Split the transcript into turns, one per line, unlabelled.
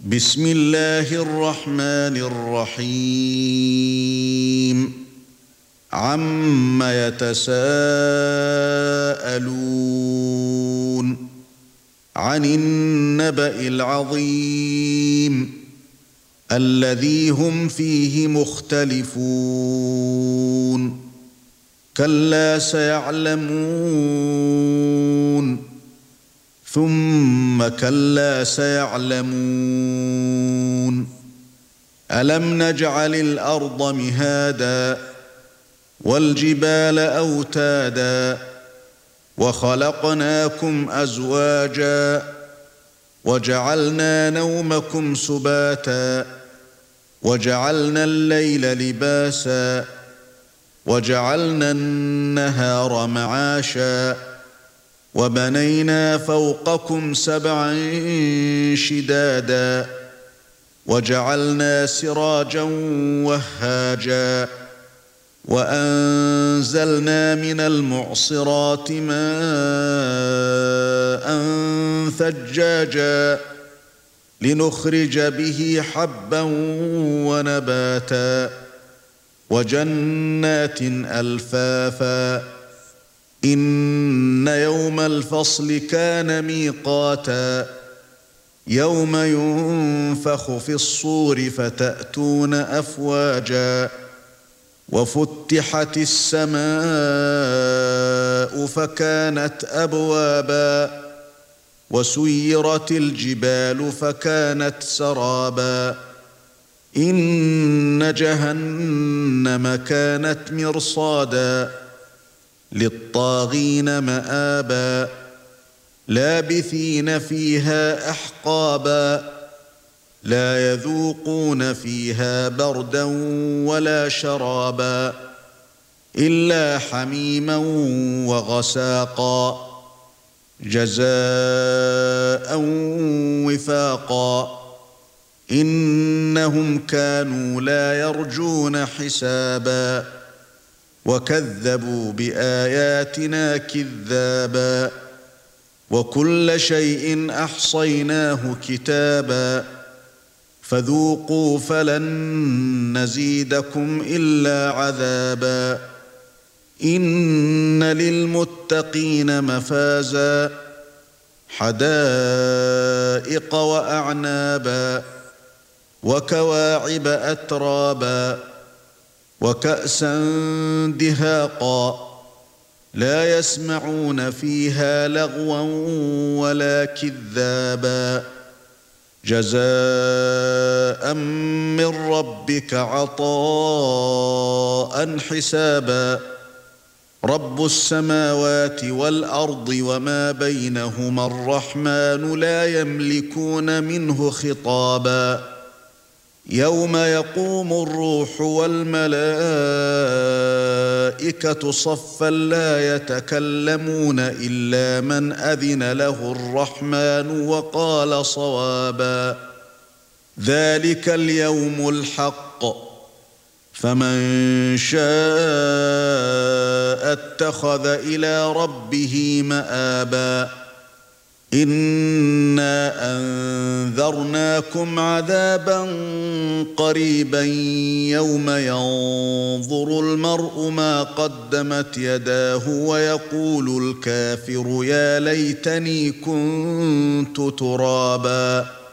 بسم الله الرحمن الرحيم عم يتساءلون عن النبأ العظيم الذي هم فيه مختلفون كلا سيعلمون ثم كلا سيعلمون ألم نجعل الأرض مهادا والجبال أوتادا وخلقناكم أزواجا وجعلنا نومكم سباتا وجعلنا الليل لباسا وجعلنا النهار معاشا وبنينا فوقكم سبعا شدادا وجعلنا سراجا وهاجا وأنزلنا من المعصرات ماء ثجاجا لنخرج به حبا ونباتا وجنات ألفافا إن يوم الفصل كان ميقاتا يوم ينفخ في الصور فتأتون أفواجا وفتحت السماء فكانت أبوابا وسيرت الجبال فكانت سرابا إن جهنم كانت مرصادا للطاغين مآبا لابثين فيها أحقابا لا يذوقون فيها بردا ولا شرابا إلا حميما وغساقا جزاء وفاقا إنهم كانوا لا يرجون حسابا وكذبوا بآياتنا كذابا وكل شيء أحصيناه كتابا فذوقوا فلن نزيدكم إلا عذابا إن للمتقين مفازا حدائق وأعنابا وكواعب أترابا وكأسا دهاقا لا يسمعون فيها لغوا ولا كذابا جزاء من ربك عطاء حسابا رب السماوات والأرض وما بينهما الرحمن لا يملكون منه خطابا يوم يقوم الروح والملائكة صفا لا يتكلمون إلا من أذن له الرحمن وقال صوابا ذلك اليوم الحق فمن شاء اتخذ إلى ربه مآبا إنا أنذرناكم عذابا قريبا يوم ينظر المرء ما قدمت يداه ويقول الكافر يا ليتني كنت ترابا